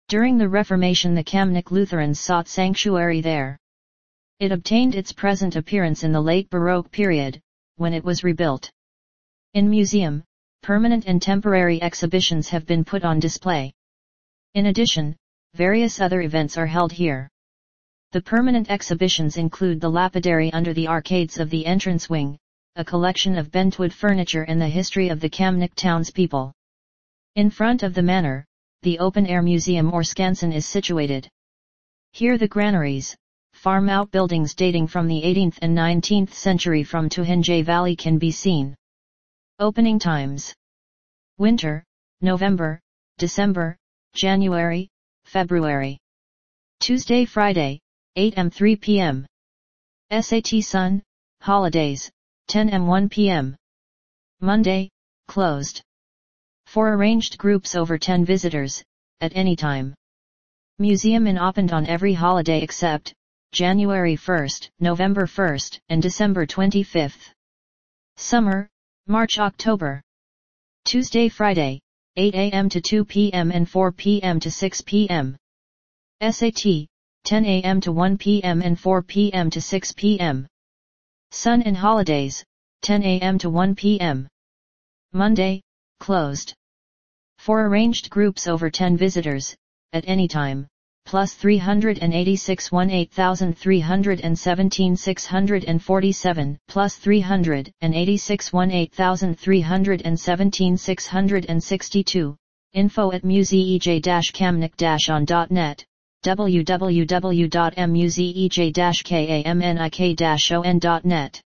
During the Reformation the Kamnik Lutherans sought sanctuary there. It obtained its present appearance in the late Baroque period, when it was rebuilt. In museum, permanent and temporary exhibitions have been put on display. In addition, various other events are held here. The permanent exhibitions include the lapidary under the arcades of the entrance wing, a collection of bentwood furniture and the history of the Kamnik townspeople. In front of the manor, the open-air museum or skansen is situated. Here the granaries, farm outbuildings dating from the 18th and 19th century from Tuhinjay Valley can be seen. Opening times: winter, November, December, January, February. Tuesday, Friday, 8 am 3 p.m. SAT Sun, holidays, 10 am 1 p.m. Monday, closed. For arranged groups over 10 visitors, at any time. Museum in opened on every holiday except January 1st, November 1st, and December 25th. Summer, March-October. Tuesday, Friday, 8 a.m. to 2 p.m. and 4 p.m. to 6 p.m. SAT, 10 a.m. to 1 p.m. and 4 p.m. to 6 p.m. Sun and holidays, 10 a.m. to 1 p.m. Monday, closed. For arranged groups over 10 visitors, at any time, plus 386 18317 647, plus 386 18317 662, info@museej-kamnik-on.net, www.museej-kamnik-on.net